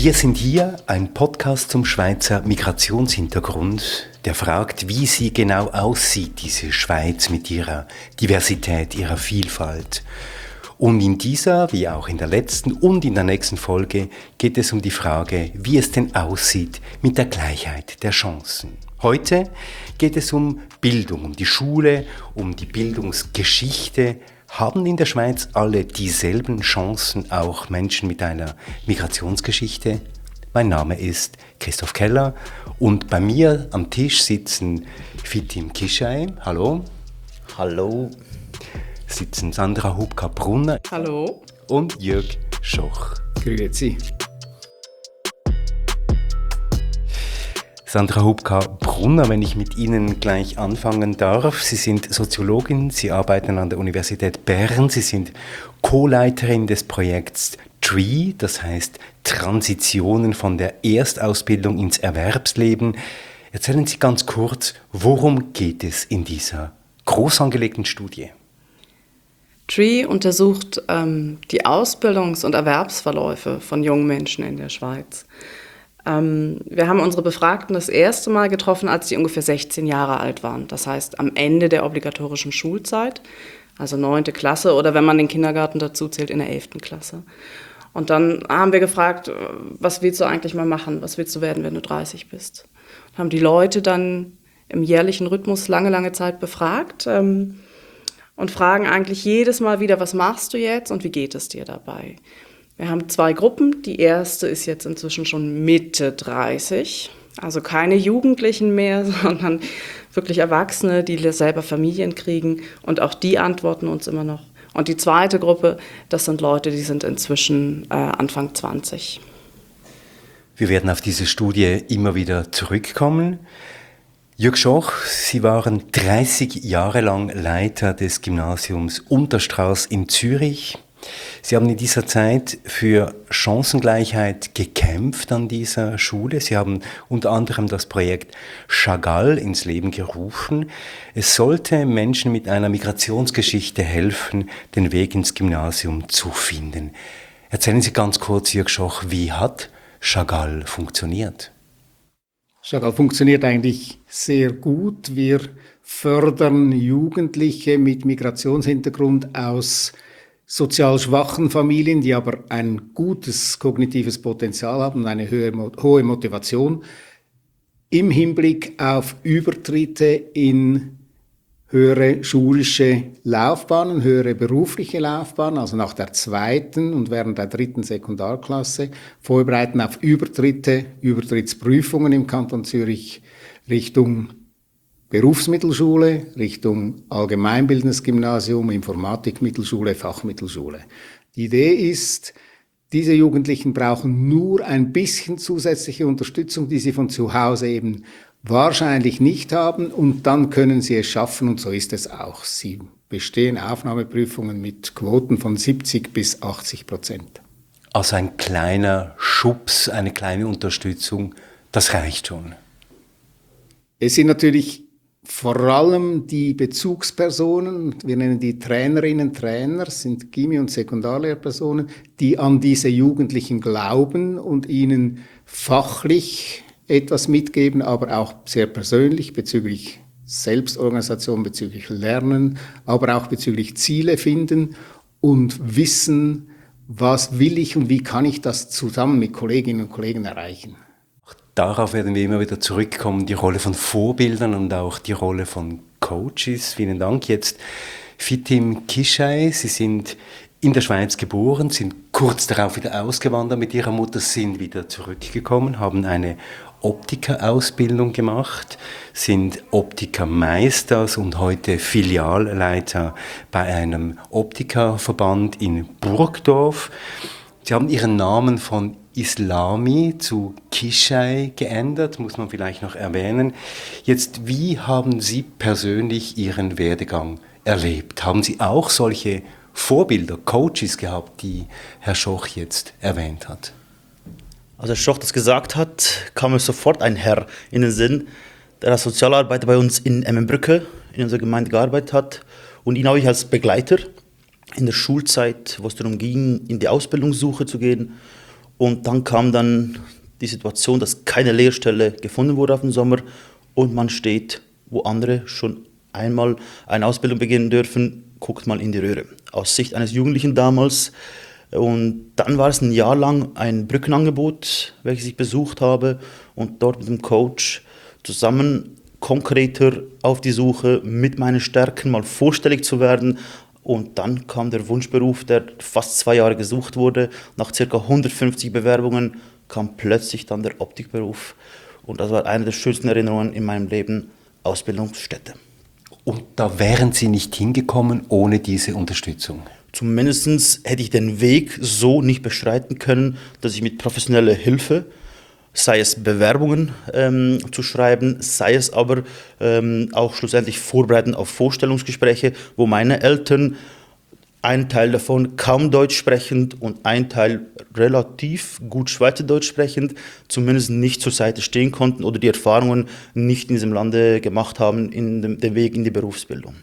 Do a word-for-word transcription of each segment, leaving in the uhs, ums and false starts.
Wir sind hier, ein Podcast zum Schweizer Migrationshintergrund, der fragt, wie sie genau aussieht, diese Schweiz mit ihrer Diversität, ihrer Vielfalt. Und in dieser, wie auch in der letzten und in der nächsten Folge, geht es um die Frage, wie es denn aussieht mit der Gleichheit der Chancen. Heute geht es um Bildung, um die Schule, um die Bildungsgeschichte. Haben in der Schweiz alle dieselben Chancen, auch Menschen mit einer Migrationsgeschichte? Mein Name ist Christoph Keller und bei mir am Tisch sitzen Fitim Kishai, hallo. Hallo. Sitzen Sandra Hubka-Brunner. Hallo. Und Jörg Schoch. Grüezi. Sandra Hubka-Brunner, wenn ich mit Ihnen gleich anfangen darf. Sie sind Soziologin, Sie arbeiten an der Universität Bern, Sie sind Co-Leiterin des Projekts T R E E, das heißt Transitionen von der Erstausbildung ins Erwerbsleben. Erzählen Sie ganz kurz, worum geht es in dieser groß angelegten Studie? T R E E untersucht ähm, die Ausbildungs- und Erwerbsverläufe von jungen Menschen in der Schweiz. Ähm, wir haben unsere Befragten das erste Mal getroffen, als die ungefähr sechzehn Jahre alt waren. Das heißt, am Ende der obligatorischen Schulzeit, also neunte Klasse oder wenn man den Kindergarten dazu zählt, in der elften Klasse. Und dann haben wir gefragt, was willst du eigentlich mal machen? Was willst du werden, wenn du dreißig bist? Und haben die Leute dann im jährlichen Rhythmus lange, lange Zeit befragt ähm, und fragen eigentlich jedes Mal wieder, was machst du jetzt und wie geht es dir dabei? Wir haben zwei Gruppen. Die erste ist jetzt inzwischen schon Mitte dreißig, also keine Jugendlichen mehr, sondern wirklich Erwachsene, die selber Familien kriegen. Und auch die antworten uns immer noch. Und die zweite Gruppe, das sind Leute, die sind inzwischen äh, Anfang zwanzig. Wir werden auf diese Studie immer wieder zurückkommen. Jörg Schoch, Sie waren dreißig Jahre lang Leiter des Gymnasiums Unterstraß in Zürich. Sie haben in dieser Zeit für Chancengleichheit gekämpft an dieser Schule. Sie haben unter anderem das Projekt Chagall ins Leben gerufen. Es sollte Menschen mit einer Migrationsgeschichte helfen, den Weg ins Gymnasium zu finden. Erzählen Sie ganz kurz, Jörg Schoch, wie hat Chagall funktioniert? Chagall funktioniert eigentlich sehr gut. Wir fördern Jugendliche mit Migrationshintergrund aus sozial schwachen Familien, die aber ein gutes kognitives Potenzial haben und eine höhere, hohe Motivation im Hinblick auf Übertritte in höhere schulische Laufbahnen, höhere berufliche Laufbahnen, also nach der zweiten und während der dritten Sekundarklasse, vorbereiten auf Übertritte, Übertrittsprüfungen im Kanton Zürich Richtung Berufsmittelschule, Richtung allgemeinbildendes Gymnasium, Informatikmittelschule, Fachmittelschule. Die Idee ist, diese Jugendlichen brauchen nur ein bisschen zusätzliche Unterstützung, die sie von zu Hause eben wahrscheinlich nicht haben, und dann können sie es schaffen, und so ist es auch. Sie bestehen Aufnahmeprüfungen mit Quoten von siebzig bis achtzig Prozent. Also ein kleiner Schubs, eine kleine Unterstützung, das reicht schon. Es sind natürlich vor allem die Bezugspersonen, wir nennen die Trainerinnen, Trainer, sind Gymi- und Sekundarlehrpersonen, die an diese Jugendlichen glauben und ihnen fachlich etwas mitgeben, aber auch sehr persönlich bezüglich Selbstorganisation, bezüglich Lernen, aber auch bezüglich Ziele finden und wissen, was will ich und wie kann ich das zusammen mit Kolleginnen und Kollegen erreichen. Darauf werden wir immer wieder zurückkommen, die Rolle von Vorbildern und auch die Rolle von Coaches. Vielen Dank. Jetzt Fitim Kishai, Sie sind in der Schweiz geboren, sind kurz darauf wieder ausgewandert mit Ihrer Mutter, sind wieder zurückgekommen, haben eine Optikerausbildung gemacht, sind Optikermeisters und heute Filialleiter bei einem Optikerverband in Burgdorf. Sie haben Ihren Namen von Islami zu Kishai geändert, muss man vielleicht noch erwähnen. Jetzt, wie haben Sie persönlich Ihren Werdegang erlebt? Haben Sie auch solche Vorbilder, Coaches gehabt, die Herr Schoch jetzt erwähnt hat? Als Herr Schoch das gesagt hat, kam mir sofort ein Herr in den Sinn, der als Sozialarbeiter bei uns in Emmenbrücke in unserer Gemeinde gearbeitet hat. Und ihn habe ich als Begleiter in der Schulzeit, wo es darum ging, in die Ausbildungssuche zu gehen. Und dann kam dann die Situation, dass keine Lehrstelle gefunden wurde auf den Sommer und man steht, wo andere schon einmal eine Ausbildung beginnen dürfen, guckt mal in die Röhre. Aus Sicht eines Jugendlichen damals. Und dann war es ein Jahr lang ein Brückenangebot, welches ich besucht habe und dort mit dem Coach zusammen konkreter auf die Suche mit meinen Stärken mal vorstellig zu werden. Und dann kam der Wunschberuf, der fast zwei Jahre gesucht wurde. Nach ca. hundertfünfzig Bewerbungen kam plötzlich dann der Optikberuf. Und das war eine der schönsten Erinnerungen in meinem Leben, Ausbildungsstätte. Und da wären Sie nicht hingekommen ohne diese Unterstützung? Zumindest hätte ich den Weg so nicht beschreiten können, dass ich mit professioneller Hilfe, sei es Bewerbungen ähm, zu schreiben, sei es aber ähm, auch schlussendlich vorbereiten auf Vorstellungsgespräche, wo meine Eltern, ein Teil davon kaum Deutsch sprechend und ein Teil relativ gut Schweizerdeutsch sprechend, zumindest nicht zur Seite stehen konnten oder die Erfahrungen nicht in diesem Lande gemacht haben, in dem, dem Weg in die Berufsbildung.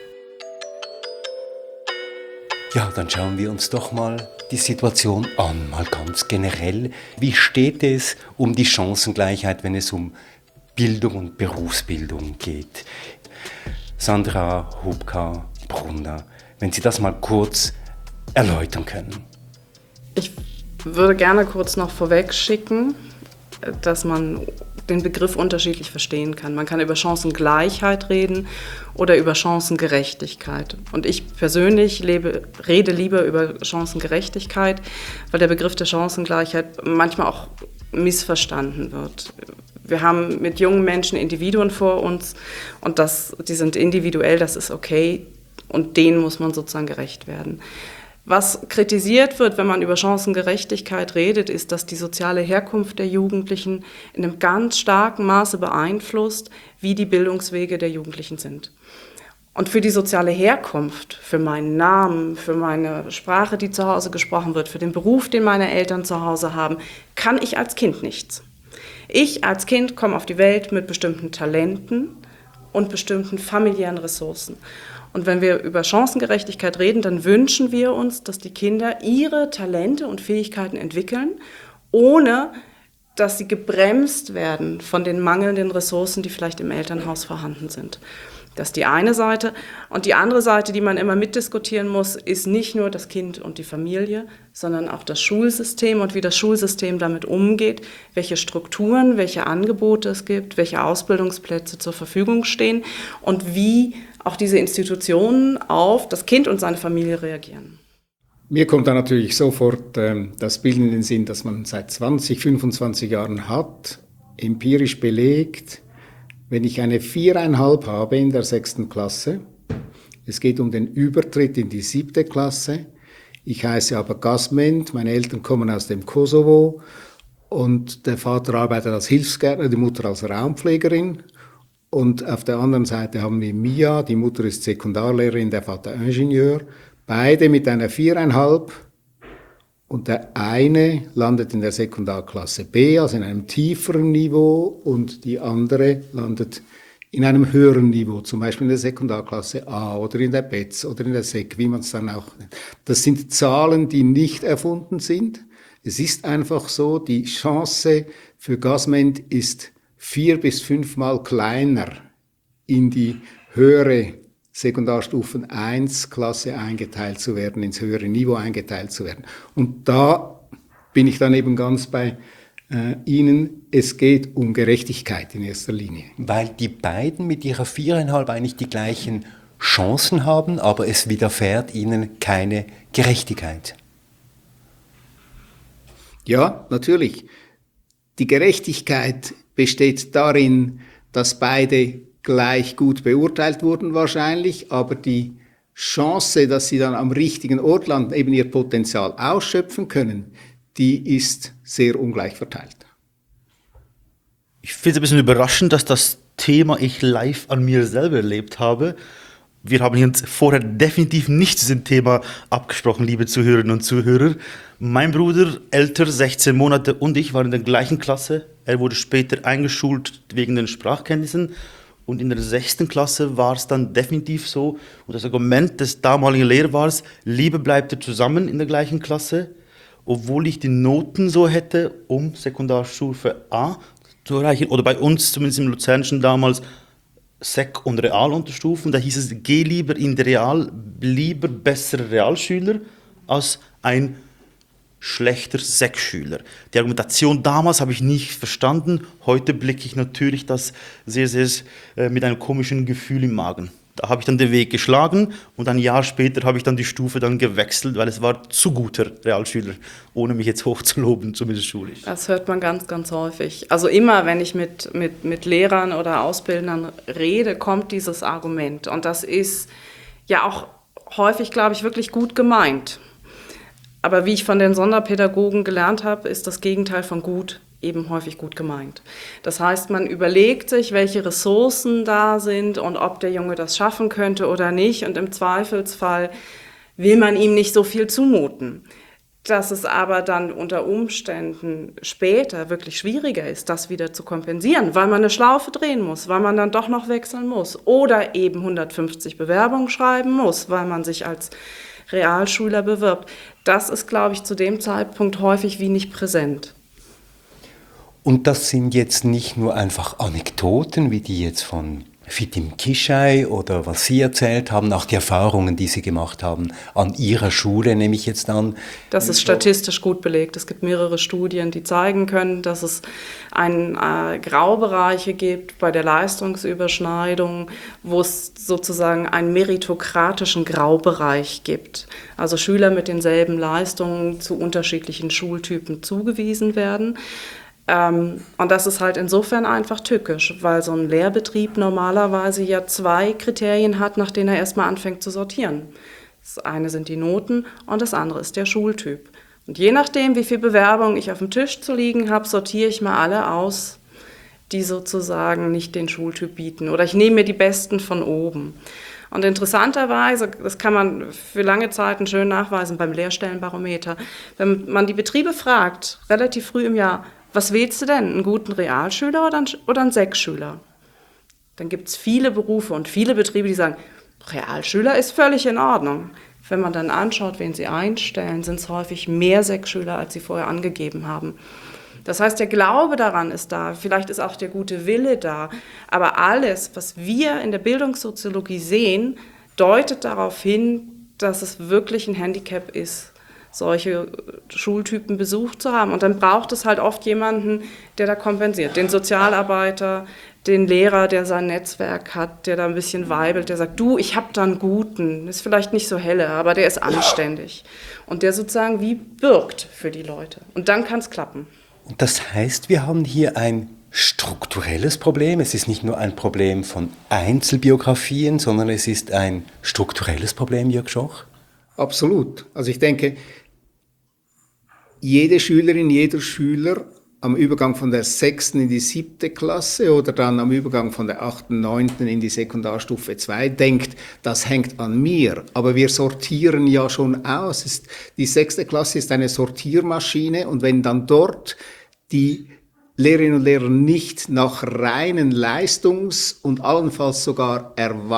Ja, dann schauen wir uns doch mal die Situation an, mal ganz generell. Wie steht es um die Chancengleichheit, wenn es um Bildung und Berufsbildung geht? Sandra Hubka-Brunner, wenn Sie das mal kurz erläutern können. Ich würde gerne kurz noch vorweg schicken, dass man den Begriff unterschiedlich verstehen kann. Man kann über Chancengleichheit reden oder über Chancengerechtigkeit. Und ich persönlich lebe, rede lieber über Chancengerechtigkeit, weil der Begriff der Chancengleichheit manchmal auch missverstanden wird. Wir haben mit jungen Menschen Individuen vor uns und das, die sind individuell, das ist okay und denen muss man sozusagen gerecht werden. Was kritisiert wird, wenn man über Chancengerechtigkeit redet, ist, dass die soziale Herkunft der Jugendlichen in einem ganz starken Maße beeinflusst, wie die Bildungswege der Jugendlichen sind. Und für die soziale Herkunft, für meinen Namen, für meine Sprache, die zu Hause gesprochen wird, für den Beruf, den meine Eltern zu Hause haben, kann ich als Kind nichts. Ich als Kind komme auf die Welt mit bestimmten Talenten und bestimmten familiären Ressourcen. Und wenn wir über Chancengerechtigkeit reden, dann wünschen wir uns, dass die Kinder ihre Talente und Fähigkeiten entwickeln, ohne dass sie gebremst werden von den mangelnden Ressourcen, die vielleicht im Elternhaus vorhanden sind. Das ist die eine Seite. Und die andere Seite, die man immer mitdiskutieren muss, ist nicht nur das Kind und die Familie, sondern auch das Schulsystem und wie das Schulsystem damit umgeht, welche Strukturen, welche Angebote es gibt, welche Ausbildungsplätze zur Verfügung stehen und wie auch diese Institutionen auf das Kind und seine Familie reagieren. Mir kommt da natürlich sofort ähm, das Bild in den Sinn, das man seit zwanzig, fünfundzwanzig Jahren hat, empirisch belegt. Wenn ich eine viereinhalb habe in der sechsten Klasse, es geht um den Übertritt in die siebte Klasse, ich heiße aber Gasment, meine Eltern kommen aus dem Kosovo und der Vater arbeitet als Hilfsgärtner, die Mutter als Raumpflegerin. Und auf der anderen Seite haben wir Mia, die Mutter ist Sekundarlehrerin, der Vater Ingenieur, beide mit einer viereinhalb und der eine landet in der Sekundarklasse B, also in einem tieferen Niveau und die andere landet in einem höheren Niveau, zum Beispiel in der Sekundarklasse A oder in der B E Z oder in der Sek, wie man es dann auch nennt. Das sind Zahlen, die nicht erfunden sind. Es ist einfach so, die Chance für Gasment ist vier bis fünfmal kleiner in die höhere Sekundarstufen eins Klasse eingeteilt zu werden, ins höhere Niveau eingeteilt zu werden. Und da bin ich dann eben ganz bei äh, Ihnen, es geht um Gerechtigkeit in erster Linie. Weil die beiden mit ihrer viereinhalb eigentlich die gleichen Chancen haben, aber es widerfährt ihnen keine Gerechtigkeit. Ja, natürlich. Die Gerechtigkeit besteht darin, dass beide gleich gut beurteilt wurden wahrscheinlich, aber die Chance, dass sie dann am richtigen Ort landen, eben ihr Potenzial ausschöpfen können, die ist sehr ungleich verteilt. Ich finde es ein bisschen überraschend, dass das Thema ich live an mir selber erlebt habe. Wir haben uns vorher definitiv nicht zu diesem Thema abgesprochen, liebe Zuhörerinnen und Zuhörer. Mein Bruder, älter, sechzehn Monate, und ich waren in der gleichen Klasse. Er wurde später eingeschult wegen den Sprachkenntnissen. Und in der sechsten Klasse war es dann definitiv so. Und das Argument des damaligen Lehrers war, Liebe bleibt ihr zusammen in der gleichen Klasse. obwohl ich die Noten so hätte, um Sekundarstufe A zu erreichen, oder bei uns zumindest im Luzernischen damals Sek- und Realunterstufen, da hieß es, geh lieber in die Real, lieber besserer Realschüler als ein schlechter Sek-Schüler. Die Argumentation damals habe ich nicht verstanden, heute blicke ich natürlich das sehr, sehr äh, mit einem komischen Gefühl im Magen. Da habe ich dann den Weg geschlagen und ein Jahr später habe ich dann die Stufe dann gewechselt, weil es war zu guter Realschüler, ohne mich jetzt hochzuloben, zumindest schulisch. Das hört man ganz, ganz häufig. Also immer, wenn ich mit, mit, mit Lehrern oder Ausbildern rede, kommt dieses Argument. Und das ist ja auch häufig, glaube ich, wirklich gut gemeint. Aber wie ich von den Sonderpädagogen gelernt habe, ist das Gegenteil von gut eben häufig gut gemeint. Das heißt, man überlegt sich, welche Ressourcen da sind und ob der Junge das schaffen könnte oder nicht. Und im Zweifelsfall will man ihm nicht so viel zumuten. Dass es aber dann unter Umständen später wirklich schwieriger ist, das wieder zu kompensieren, weil man eine Schlaufe drehen muss, weil man dann doch noch wechseln muss oder eben hundertfünfzig Bewerbungen schreiben muss, weil man sich als Realschüler bewirbt. Das ist, glaube ich, zu dem Zeitpunkt häufig wie nicht präsent. Und das sind jetzt nicht nur einfach Anekdoten, wie die jetzt von Fitim Kishai oder was Sie erzählt haben, auch die Erfahrungen, die Sie gemacht haben an Ihrer Schule, nehme ich jetzt an. Das ist statistisch gut belegt. Es gibt mehrere Studien, die zeigen können, dass es einen, äh, Graubereiche gibt bei der Leistungsüberschneidung, wo es sozusagen einen meritokratischen Graubereich gibt. Also Schüler mit denselben Leistungen zu unterschiedlichen Schultypen zugewiesen werden. Ähm, und das ist halt insofern einfach tückisch, weil so ein Lehrbetrieb normalerweise ja zwei Kriterien hat, nach denen er erstmal anfängt zu sortieren. Das eine sind die Noten und das andere ist der Schultyp. Und je nachdem, wie viel Bewerbungen ich auf dem Tisch zu liegen habe, sortiere ich mal alle aus, die sozusagen nicht den Schultyp bieten. Oder ich nehme mir die Besten von oben. Und interessanterweise, das kann man für lange Zeiten schön nachweisen beim Lehrstellenbarometer, wenn man die Betriebe fragt, relativ früh im Jahr, was wählst du denn, einen guten Realschüler oder einen, oder einen Sek-Schüler? Dann gibt es viele Berufe und viele Betriebe, die sagen, Realschüler ist völlig in Ordnung. Wenn man dann anschaut, wen sie einstellen, sind es häufig mehr Sek-Schüler, als sie vorher angegeben haben. Das heißt, der Glaube daran ist da, vielleicht ist auch der gute Wille da, aber alles, was wir in der Bildungssoziologie sehen, deutet darauf hin, dass es wirklich ein Handicap ist, solche Schultypen besucht zu haben. Und dann braucht es halt oft jemanden, der da kompensiert. Den Sozialarbeiter, den Lehrer, der sein Netzwerk hat, der da ein bisschen weibelt, der sagt, du, ich habe da einen Guten, ist vielleicht nicht so helle, aber der ist anständig. Und der sozusagen wie bürgt für die Leute. Und dann kann es klappen. Und das heißt, wir haben hier ein strukturelles Problem. Es ist nicht nur ein Problem von Einzelbiografien, sondern es ist ein strukturelles Problem, Jörg Schoch? Absolut. Also ich denke, jede Schülerin, jeder Schüler am Übergang von der sechsten in die siebte Klasse oder dann am Übergang von der achten, neunten in die Sekundarstufe zwei denkt, das hängt an mir. Aber wir sortieren ja schon aus. Die sechste Klasse ist eine Sortiermaschine und wenn dann dort die Lehrerinnen und Lehrer nicht nach reinen Leistungs- und allenfalls sogar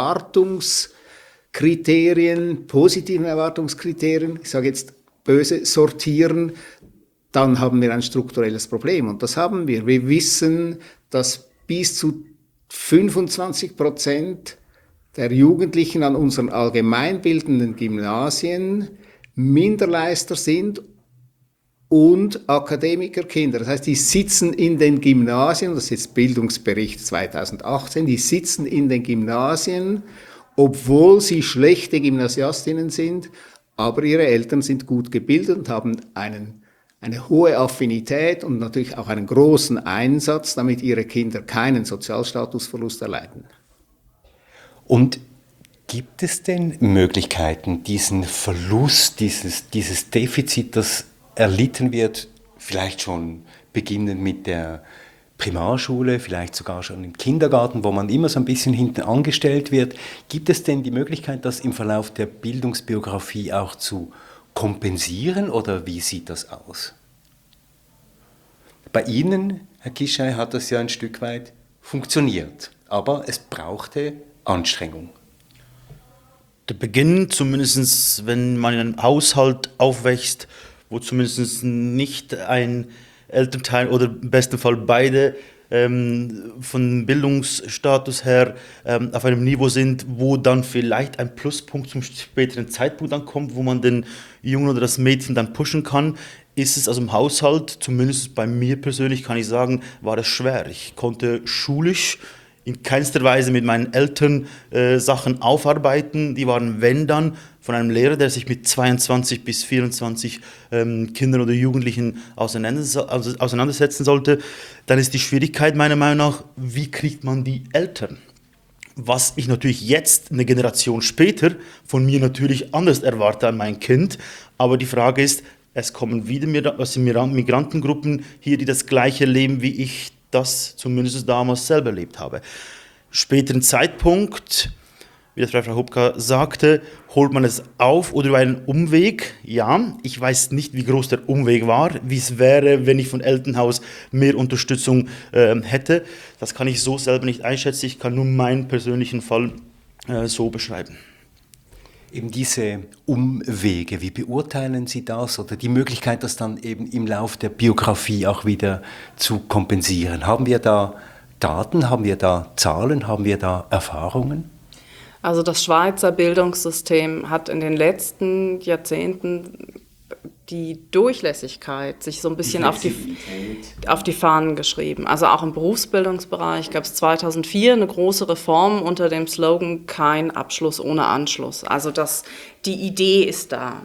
Erwartungskriterien, positiven Erwartungskriterien, ich sage jetzt böse, sortieren, dann haben wir ein strukturelles Problem. Und das haben wir. Wir wissen, dass bis zu fünfundzwanzig Prozent der Jugendlichen an unseren allgemeinbildenden Gymnasien Minderleister sind und Akademikerkinder. Das heißt, die sitzen in den Gymnasien, das ist jetzt Bildungsbericht zweitausendachtzehn, die sitzen in den Gymnasien, obwohl sie schlechte Gymnasiastinnen sind, aber ihre Eltern sind gut gebildet und haben einen, eine hohe Affinität und natürlich auch einen großen Einsatz, damit ihre Kinder keinen Sozialstatusverlust erleiden. Und gibt es denn Möglichkeiten, diesen Verlust, dieses, dieses Defizit, das erlitten wird, vielleicht schon beginnend mit der Primarschule, vielleicht sogar schon im Kindergarten, wo man immer so ein bisschen hinten angestellt wird. Gibt es denn die Möglichkeit, das im Verlauf der Bildungsbiografie auch zu kompensieren oder wie sieht das aus? Bei Ihnen, Herr Kishai, hat das ja ein Stück weit funktioniert, aber es brauchte Anstrengung. Der Beginn, zumindest wenn man in einem Haushalt aufwächst, wo zumindest nicht ein Elternteil oder im besten Fall beide ähm, von Bildungsstatus her ähm, auf einem Niveau sind, wo dann vielleicht ein Pluspunkt zum späteren Zeitpunkt dann kommt, wo man den Jungen oder das Mädchen dann pushen kann, ist es also im Haushalt, zumindest bei mir persönlich kann ich sagen, war es schwer. Ich konnte schulisch in keinster Weise mit meinen Eltern äh, Sachen aufarbeiten. Die waren, wenn dann, von einem Lehrer, der sich mit zweiundzwanzig bis vierundzwanzig ähm, Kindern oder Jugendlichen auseinander, auseinandersetzen sollte. Dann ist die Schwierigkeit meiner Meinung nach, wie kriegt man die Eltern? Was ich natürlich jetzt, eine Generation später, von mir natürlich anders erwarte an mein Kind. Aber die Frage ist, es kommen wieder aus den Migrantengruppen hier, die das Gleiche leben, wie ich das zumindest damals selber erlebt habe. Späteren Zeitpunkt, wie das Frau Hubka sagte, holt man es auf oder über einen Umweg. Ja, ich weiß nicht, wie groß der Umweg war, wie es wäre, wenn ich von Elternhaus mehr Unterstützung äh, hätte. Das kann ich so selber nicht einschätzen. Ich kann nur meinen persönlichen Fall äh, so beschreiben. Eben diese Umwege, wie beurteilen Sie das oder die Möglichkeit, das dann eben im Lauf der Biografie auch wieder zu kompensieren? Haben wir da Daten, haben wir da Zahlen, haben wir da Erfahrungen? Also das Schweizer Bildungssystem hat in den letzten Jahrzehnten die Durchlässigkeit sich so ein bisschen auf die, auf die Fahnen geschrieben. Also auch im Berufsbildungsbereich gab es zweitausendvier eine große Reform unter dem Slogan "Kein Abschluss ohne Anschluss". Also das, die Idee ist da.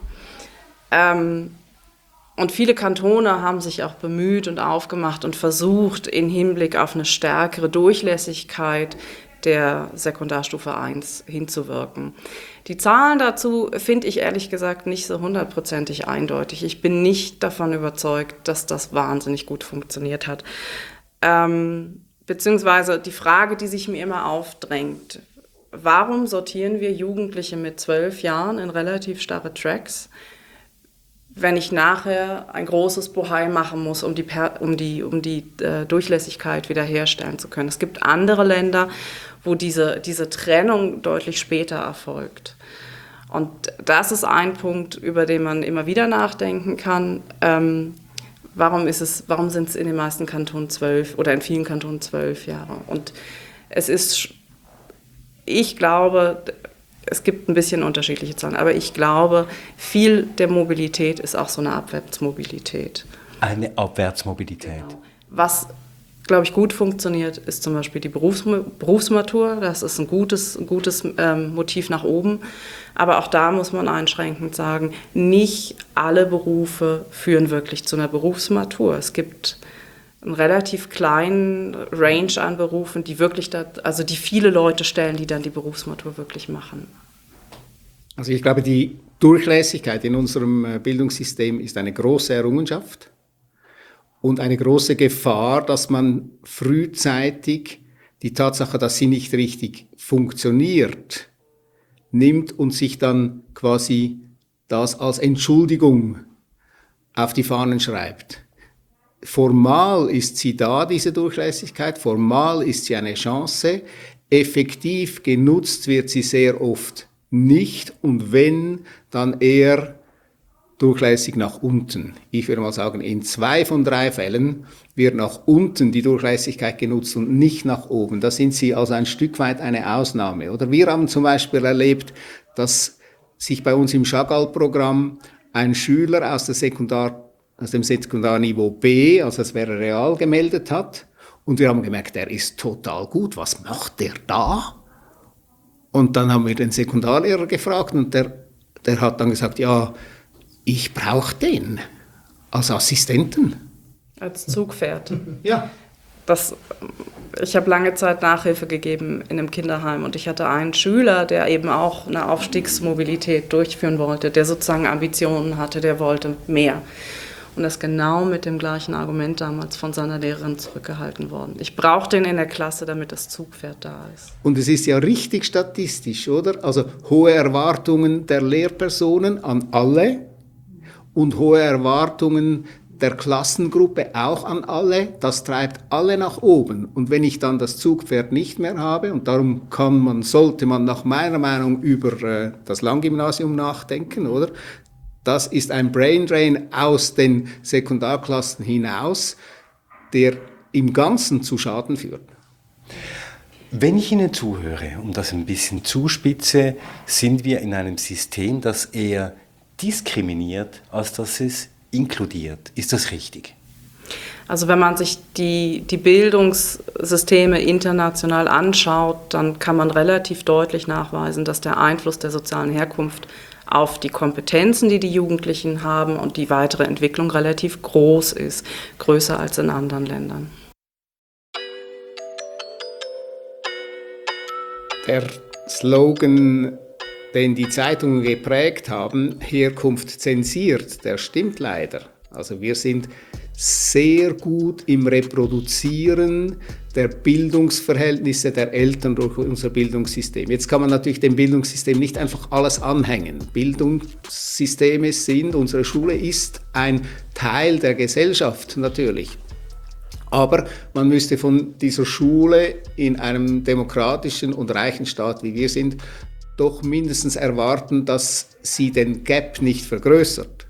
Ähm, und viele Kantone haben sich auch bemüht und aufgemacht und versucht, in Hinblick auf eine stärkere Durchlässigkeit der Sekundarstufe eins hinzuwirken. Die Zahlen dazu finde ich ehrlich gesagt nicht so hundertprozentig eindeutig. Ich bin nicht davon überzeugt, dass das wahnsinnig gut funktioniert hat. Ähm, beziehungsweise die Frage, die sich mir immer aufdrängt, warum sortieren wir Jugendliche mit zwölf Jahren in relativ starre Tracks, wenn ich nachher ein großes Bohai machen muss, um die, um die, um die äh, Durchlässigkeit wiederherstellen zu können. Es gibt andere Länder, wo diese, diese Trennung deutlich später erfolgt. Und das ist ein Punkt, über den man immer wieder nachdenken kann. Ähm, warum ist es, warum sind es in den meisten Kantonen zwölf oder in vielen Kantonen zwölf Jahre? Und es ist, ich glaube, es gibt ein bisschen unterschiedliche Zahlen, aber ich glaube, viel der Mobilität ist auch so eine Abwärtsmobilität. Eine Abwärtsmobilität. Genau. Was, glaube ich, gut funktioniert, ist zum Beispiel die Berufs- Berufsmatur. Das ist ein gutes, ein gutes ähm, Motiv nach oben. Aber auch da muss man einschränkend sagen, nicht alle Berufe führen wirklich zu einer Berufsmatur. Es gibt einen relativ kleinen Range an Berufen, die wirklich, da, also die viele Leute stellen, die dann die Berufsmatur wirklich machen. Also ich glaube, die Durchlässigkeit in unserem Bildungssystem ist eine große Errungenschaft und eine große Gefahr, dass man frühzeitig die Tatsache, dass sie nicht richtig funktioniert, nimmt und sich dann quasi das als Entschuldigung auf die Fahnen schreibt. Formal ist sie da, diese Durchlässigkeit, formal ist sie eine Chance, effektiv genutzt wird sie sehr oft nicht und wenn, dann eher durchlässig nach unten. Ich würde mal sagen, in zwei von drei Fällen wird nach unten die Durchlässigkeit genutzt und nicht nach oben. Da sind sie also ein Stück weit eine Ausnahme. Oder wir haben zum Beispiel erlebt, dass sich bei uns im Chagall-Programm ein Schüler aus der Sekundar aus dem Sekundarniveau B, also es wäre real, gemeldet hat. Und wir haben gemerkt, der ist total gut. Was macht der da? Und dann haben wir den Sekundarlehrer gefragt und der, der hat dann gesagt, ja, ich brauche den als Assistenten. Als Zugpferd. Ja. Das, ich habe lange Zeit Nachhilfe gegeben in einem Kinderheim und ich hatte einen Schüler, der eben auch eine Aufstiegsmobilität durchführen wollte, der sozusagen Ambitionen hatte, der wollte mehr. Und das genau mit dem gleichen Argument damals von seiner Lehrerin zurückgehalten worden. Ich brauche den in der Klasse, damit das Zugpferd da ist. Und es ist ja richtig statistisch, oder? Also hohe Erwartungen der Lehrpersonen an alle und hohe Erwartungen der Klassengruppe auch an alle. Das treibt alle nach oben. Und wenn ich dann das Zugpferd nicht mehr habe, und darum kann man, sollte man nach meiner Meinung über äh, das Langgymnasium nachdenken, oder? Das ist ein Braindrain aus den Sekundarklassen hinaus, der im Ganzen zu Schaden führt. Wenn ich Ihnen zuhöre, um das ein bisschen zuspitze, sind wir in einem System, das eher diskriminiert, als dass es inkludiert. Ist das richtig? Also wenn man sich die, die Bildungssysteme international anschaut, dann kann man relativ deutlich nachweisen, dass der Einfluss der sozialen Herkunft auf die Kompetenzen, die die Jugendlichen haben und die weitere Entwicklung relativ groß ist, größer als in anderen Ländern. Der Slogan, den die Zeitungen geprägt haben, Herkunft zensiert, der stimmt leider. Also wir sind sehr gut im Reproduzieren der Bildungsverhältnisse der Eltern durch unser Bildungssystem. Jetzt kann man natürlich dem Bildungssystem nicht einfach alles anhängen. Bildungssysteme sind, unsere Schule ist ein Teil der Gesellschaft natürlich. Aber man müsste von dieser Schule in einem demokratischen und reichen Staat, wie wir sind, doch mindestens erwarten, dass sie den Gap nicht vergrößert.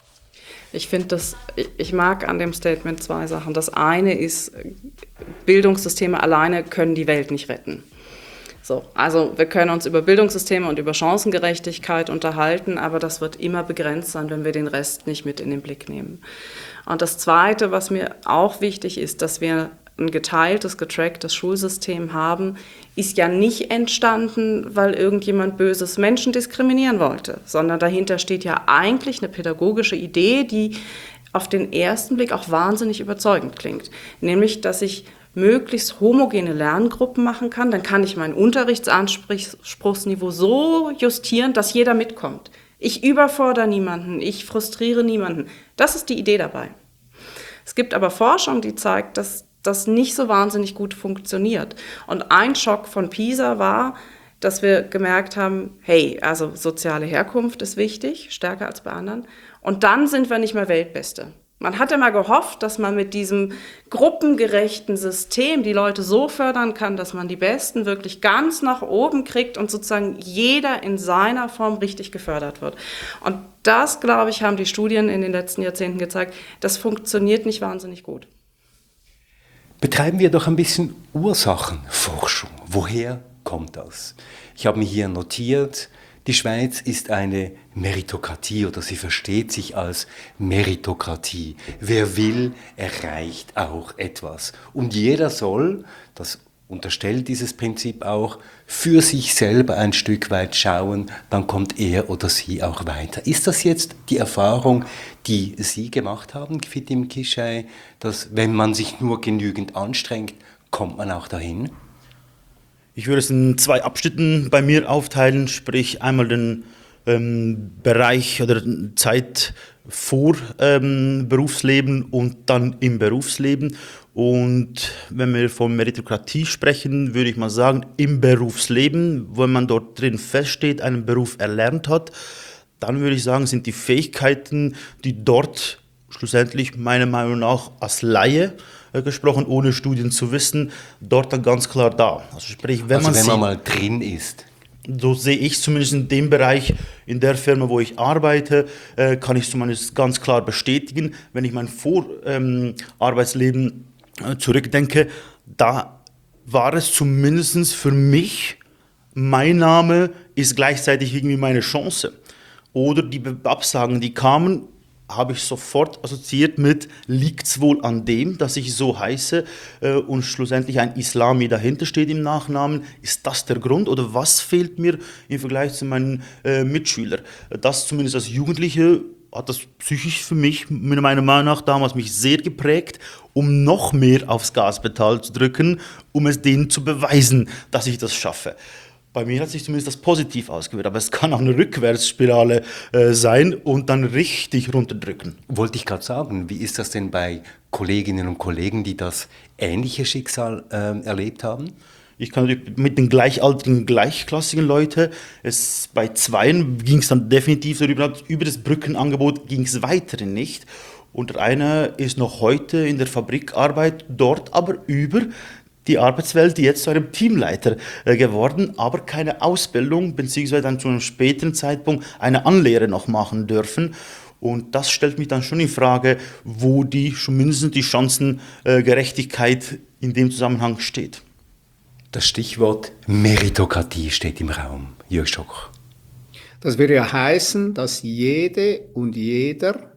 Ich finde das, ich mag an dem Statement zwei Sachen. Das eine ist, Bildungssysteme alleine können die Welt nicht retten. So, also wir können uns über Bildungssysteme und über Chancengerechtigkeit unterhalten, aber das wird immer begrenzt sein, wenn wir den Rest nicht mit in den Blick nehmen. Und das Zweite, was mir auch wichtig ist, dass wir ein geteiltes, getracktes Schulsystem haben, ist ja nicht entstanden, weil irgendjemand böses Menschen diskriminieren wollte, sondern dahinter steht ja eigentlich eine pädagogische Idee, die auf den ersten Blick auch wahnsinnig überzeugend klingt. Nämlich, dass ich möglichst homogene Lerngruppen machen kann, dann kann ich mein Unterrichtsanspruchsniveau so justieren, dass jeder mitkommt. Ich überfordere niemanden, ich frustriere niemanden. Das ist die Idee dabei. Es gibt aber Forschung, die zeigt, dass das nicht so wahnsinnig gut funktioniert. Und ein Schock von PISA war, dass wir gemerkt haben, hey, also soziale Herkunft ist wichtig, stärker als bei anderen. Und dann sind wir nicht mehr Weltbeste. Man hat immer gehofft, dass man mit diesem gruppengerechten System die Leute so fördern kann, dass man die Besten wirklich ganz nach oben kriegt und sozusagen jeder in seiner Form richtig gefördert wird. Und das, glaube ich, haben die Studien in den letzten Jahrzehnten gezeigt, das funktioniert nicht wahnsinnig gut. Betreiben wir doch ein bisschen Ursachenforschung. Woher kommt das? Ich habe mir hier notiert, die Schweiz ist eine Meritokratie oder sie versteht sich als Meritokratie. Wer will, erreicht auch etwas. Und jeder soll, das unterstellt dieses Prinzip auch, für sich selber ein Stück weit schauen, dann kommt er oder sie auch weiter. Ist das jetzt die Erfahrung, die Sie gemacht haben, Fitim Kishai, dass wenn man sich nur genügend anstrengt, kommt man auch dahin? Ich würde es in zwei Abschnitten bei mir aufteilen, sprich einmal den ähm, Bereich oder Zeit vor ähm, Berufsleben und dann im Berufsleben. Und wenn wir von Meritokratie sprechen, würde ich mal sagen, im Berufsleben, wenn man dort drin feststeht, einen Beruf erlernt hat, dann würde ich sagen, sind die Fähigkeiten, die dort schlussendlich meiner Meinung nach als Laie äh, gesprochen, ohne Studien zu wissen, dort dann ganz klar da. Also sprich, wenn, also man, wenn man sieht, mal drin ist. So sehe ich zumindest in dem Bereich, in der Firma, wo ich arbeite, äh, kann ich zumindest ganz klar bestätigen, wenn ich mein Vorarbeitsleben ähm, zurückdenke, da war es zumindest für mich, mein Name ist gleichzeitig irgendwie meine Chance. Oder die Absagen, die kamen, habe ich sofort assoziiert mit, liegt es wohl an dem, dass ich so heiße äh, und schlussendlich ein Islami dahinter steht im Nachnamen. Ist das der Grund oder was fehlt mir im Vergleich zu meinen äh, Mitschülern? Das zumindest als Jugendliche hat das psychisch für mich, meiner Meinung nach, damals mich sehr geprägt, um noch mehr aufs Gaspedal zu drücken, um es denen zu beweisen, dass ich das schaffe. Bei mir hat sich zumindest das positiv ausgewirkt, aber es kann auch eine Rückwärtsspirale äh, sein und dann richtig runterdrücken. Wollte ich gerade sagen, wie ist das denn bei Kolleginnen und Kollegen, die das ähnliche Schicksal äh, erlebt haben? Ich kann mit den gleichaltrigen, gleichklassigen Leuten, es, bei zweien ging es dann definitiv darüber, über das Brückenangebot ging es weiterhin nicht. Und der eine ist noch heute in der Fabrikarbeit dort, aber über die Arbeitswelt, die jetzt zu einem Teamleiter äh, geworden, aber keine Ausbildung, beziehungsweise dann zu einem späteren Zeitpunkt eine Anlehre noch machen dürfen. Und das stellt mich dann schon in Frage, wo die schon mindestens die Chancengerechtigkeit in dem Zusammenhang steht. Das Stichwort Meritokratie steht im Raum. Jörg Stocker. Das würde ja heißen, dass jede und jeder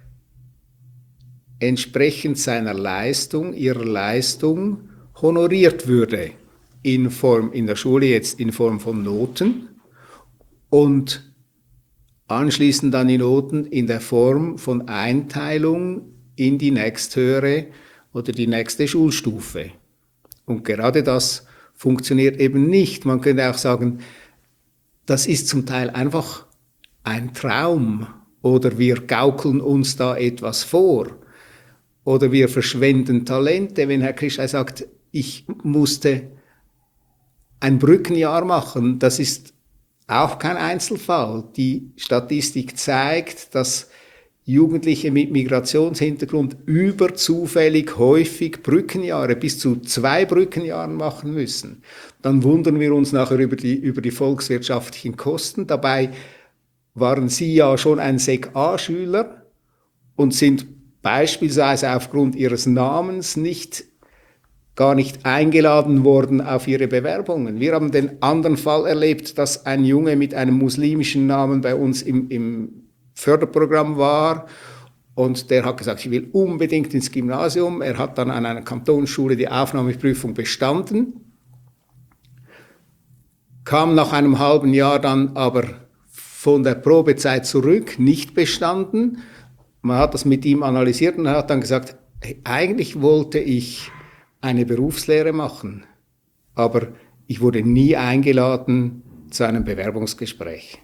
entsprechend seiner Leistung, ihrer Leistung honoriert würde. In Form, in der Schule jetzt in Form von Noten und anschließend dann die Noten in der Form von Einteilung in die nächsthöhere oder die nächste Schulstufe. Und gerade das funktioniert eben nicht. Man könnte auch sagen, das ist zum Teil einfach ein Traum oder wir gaukeln uns da etwas vor oder wir verschwenden Talente. Wenn Herr Kischei sagt, ich musste ein Brückenjahr machen, das ist auch kein Einzelfall. Die Statistik zeigt, dass Jugendliche mit Migrationshintergrund überzufällig häufig Brückenjahre, bis zu zwei Brückenjahren machen müssen. Dann wundern wir uns nachher über die, über die volkswirtschaftlichen Kosten. Dabei waren Sie ja schon ein Sek A-Schüler und sind beispielsweise aufgrund Ihres Namens nicht, gar nicht eingeladen worden auf Ihre Bewerbungen. Wir haben den anderen Fall erlebt, dass ein Junge mit einem muslimischen Namen bei uns im, im Förderprogramm war und der hat gesagt, ich will unbedingt ins Gymnasium. Er hat dann an einer Kantonsschule die Aufnahmeprüfung bestanden, kam nach einem halben Jahr dann aber von der Probezeit zurück, nicht bestanden. Man hat das mit ihm analysiert und er hat dann gesagt, hey, eigentlich wollte ich eine Berufslehre machen, aber ich wurde nie eingeladen zu einem Bewerbungsgespräch.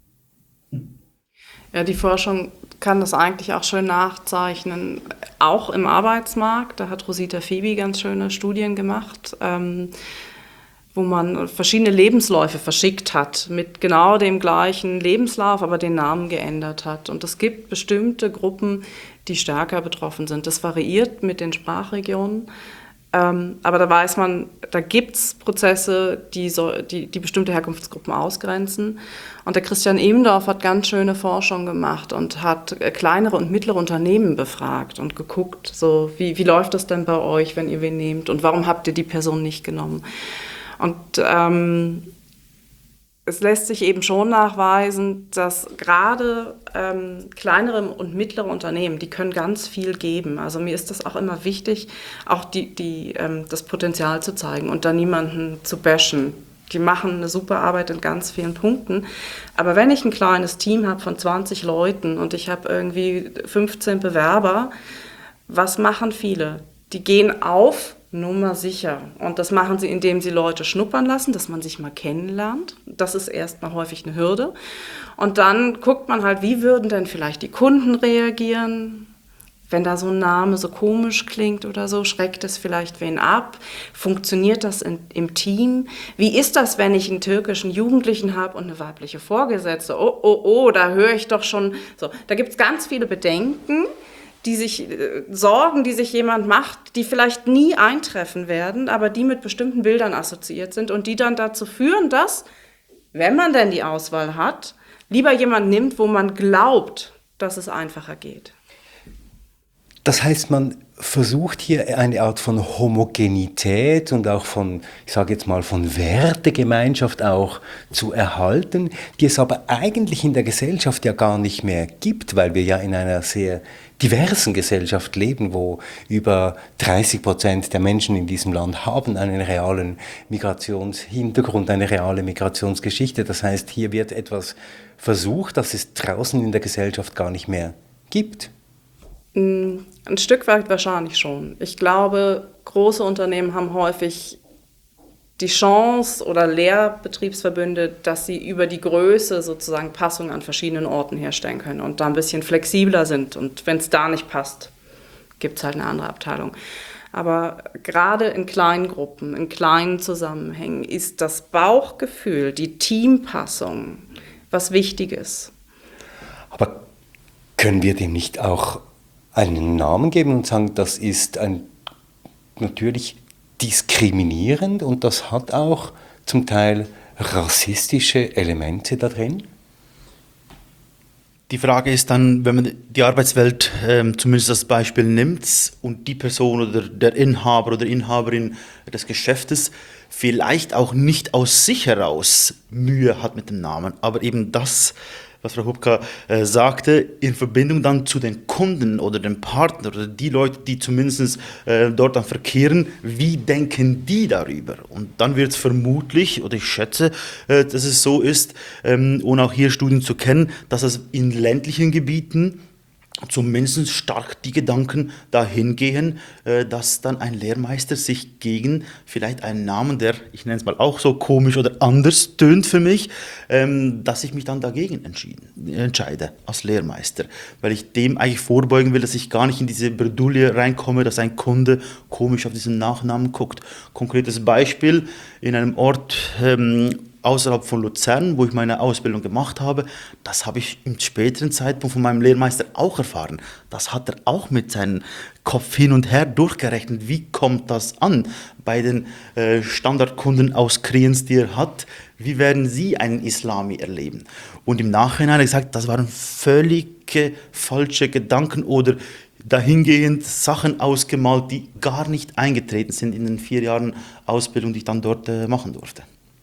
Ja, die Forschung kann das eigentlich auch schön nachzeichnen, auch im Arbeitsmarkt. Da hat Rosita Fibi ganz schöne Studien gemacht, ähm, wo man verschiedene Lebensläufe verschickt hat, mit genau dem gleichen Lebenslauf, aber den Namen geändert hat. Und es gibt bestimmte Gruppen, die stärker betroffen sind. Das variiert mit den Sprachregionen. Ähm, aber da weiß man, da gibt es Prozesse, die, so, die, die bestimmte Herkunftsgruppen ausgrenzen. Und der Christian Emendorf hat ganz schöne Forschung gemacht und hat kleinere und mittlere Unternehmen befragt und geguckt, so wie, wie läuft das denn bei euch, wenn ihr wen nehmt und warum habt ihr die Person nicht genommen? Und ähm, es lässt sich eben schon nachweisen, dass gerade ähm, kleinere und mittlere Unternehmen, die können ganz viel geben. Also mir ist das auch immer wichtig, auch die, die, ähm, das Potenzial zu zeigen und da niemanden zu bashen. Die machen eine super Arbeit in ganz vielen Punkten. Aber wenn ich ein kleines Team habe von zwanzig Leuten und ich habe irgendwie fünfzehn Bewerber, was machen viele? Die gehen auf Nummer sicher. Und das machen sie, indem sie Leute schnuppern lassen, dass man sich mal kennenlernt. Das ist erstmal häufig eine Hürde. Und dann guckt man halt, wie würden denn vielleicht die Kunden reagieren? Wenn da so ein Name so komisch klingt oder so, schreckt es vielleicht wen ab? Funktioniert das in, im Team? Wie ist das, wenn ich einen türkischen Jugendlichen habe und eine weibliche Vorgesetzte? Oh, oh, oh, da höre ich doch schon. So, da gibt es ganz viele Bedenken, die sich, äh, Sorgen, die sich jemand macht, die vielleicht nie eintreffen werden, aber die mit bestimmten Bildern assoziiert sind und die dann dazu führen, dass, wenn man denn die Auswahl hat, lieber jemand nimmt, wo man glaubt, dass es einfacher geht. Das heißt, man versucht hier eine Art von Homogenität und auch von, ich sage jetzt mal, von Wertegemeinschaft auch zu erhalten, die es aber eigentlich in der Gesellschaft ja gar nicht mehr gibt, weil wir ja in einer sehr diversen Gesellschaft leben, wo über dreißig Prozent der Menschen in diesem Land haben einen realen Migrationshintergrund, eine reale Migrationsgeschichte. Das heißt, hier wird etwas versucht, das es draußen in der Gesellschaft gar nicht mehr gibt. Ein Stück weit wahrscheinlich schon. Ich glaube, große Unternehmen haben häufig die Chance oder Lehrbetriebsverbünde, dass sie über die Größe sozusagen Passungen an verschiedenen Orten herstellen können und da ein bisschen flexibler sind. Und wenn es da nicht passt, gibt es halt eine andere Abteilung. Aber gerade in kleinen Gruppen, in kleinen Zusammenhängen ist das Bauchgefühl, die Teampassung was Wichtiges. Aber können wir dem nicht auch einen Namen geben und sagen, das ist ein natürlich diskriminierend und das hat auch zum Teil rassistische Elemente da drin? Die Frage ist dann, wenn man die Arbeitswelt ähm, zumindest als Beispiel nimmt und die Person oder der Inhaber oder Inhaberin des Geschäftes vielleicht auch nicht aus sich heraus Mühe hat mit dem Namen, aber eben das, was Frau Hubka äh, sagte, in Verbindung dann zu den Kunden oder den Partner oder die Leute, die zumindest äh, dort dann verkehren, wie denken die darüber? Und dann wird es vermutlich, oder ich schätze, äh, dass es so ist, ähm, ohne auch hier Studien zu kennen, dass es in ländlichen Gebieten zumindest stark die Gedanken dahin gehen, dass dann ein Lehrmeister sich gegen vielleicht einen Namen, der, ich nenne es mal auch so komisch oder anders tönt für mich, dass ich mich dann dagegen entschieden, entscheide als Lehrmeister, weil ich dem eigentlich vorbeugen will, dass ich gar nicht in diese Bredouille reinkomme, dass ein Kunde komisch auf diesen Nachnamen guckt. Konkretes Beispiel, in einem Ort ähm, außerhalb von Luzern, wo ich meine Ausbildung gemacht habe, das habe ich im späteren Zeitpunkt von meinem Lehrmeister auch erfahren. Das hat er auch mit seinem Kopf hin und her durchgerechnet. Wie kommt das an bei den äh, Standardkunden aus Kriens, die er hat? Wie werden sie einen Islami erleben? Und im Nachhinein hat er gesagt, das waren völlig falsche Gedanken oder dahingehend Sachen ausgemalt, die gar nicht eingetreten sind in den vier Jahren Ausbildung, die ich dann dort äh, machen durfte.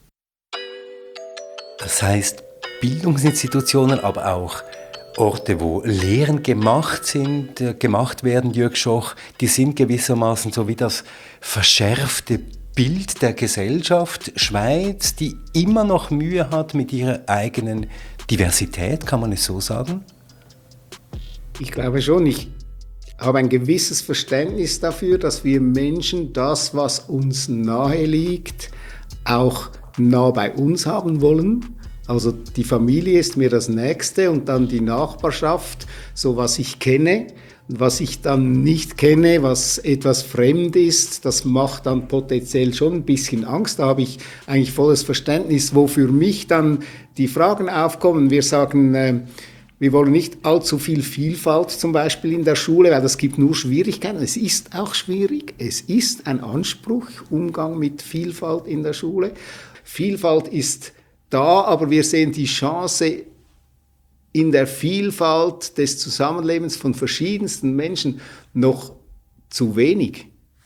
Das heißt, Bildungsinstitutionen, aber auch Orte, wo Lehren gemacht sind, äh, gemacht werden, Jörg Schoch, die sind gewissermaßen so wie das verschärfte Bild der Gesellschaft Schweiz, die immer noch Mühe hat mit ihrer eigenen Diversität, kann man es so sagen? Ich glaube schon, ich habe ein gewisses Verständnis dafür, dass wir Menschen das, was uns nahe liegt, auch nah bei uns haben wollen. Also die Familie ist mir das Nächste und dann die Nachbarschaft, so was ich kenne. Und was ich dann nicht kenne, was etwas fremd ist, das macht dann potenziell schon ein bisschen Angst. Da habe ich eigentlich volles Verständnis, wo für mich dann die Fragen aufkommen. Wir sagen, äh, wir wollen nicht allzu viel Vielfalt zum Beispiel in der Schule, weil das gibt nur Schwierigkeiten. Es ist auch schwierig. Es ist ein Anspruch, Umgang mit Vielfalt in der Schule. Vielfalt ist da, aber wir sehen die Chance in der Vielfalt des Zusammenlebens von verschiedensten Menschen noch zu wenig.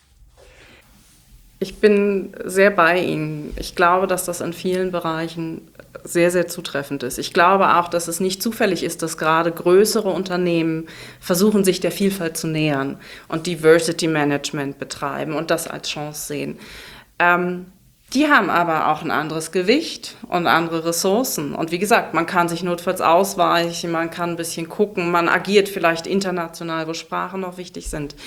Ich bin sehr bei Ihnen. Ich glaube, dass das in vielen Bereichen sehr, sehr zutreffend ist. Ich glaube auch, dass es nicht zufällig ist, dass gerade größere Unternehmen versuchen, sich der Vielfalt zu nähern und Diversity Management betreiben und das als Chance sehen. Ähm, Die haben aber auch ein anderes Gewicht und andere Ressourcen. Und wie gesagt, man kann sich notfalls ausweichen, man kann ein bisschen gucken, man agiert vielleicht international, wo Sprachen noch wichtig sind.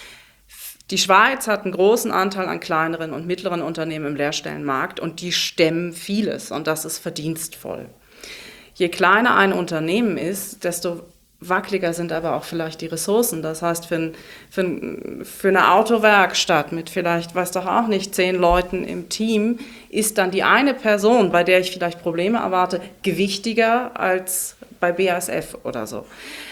Die Schweiz hat einen großen Anteil an kleineren und mittleren Unternehmen im Lehrstellenmarkt und die stemmen vieles und das ist verdienstvoll. Je kleiner ein Unternehmen ist, desto wackeliger sind aber auch vielleicht die Ressourcen. Das heißt, für, ein, für, ein, für eine Autowerkstatt mit vielleicht, weiß doch auch nicht, zehn Leuten im Team, ist dann die eine Person, bei der ich vielleicht Probleme erwarte, gewichtiger als bei B A S F oder so.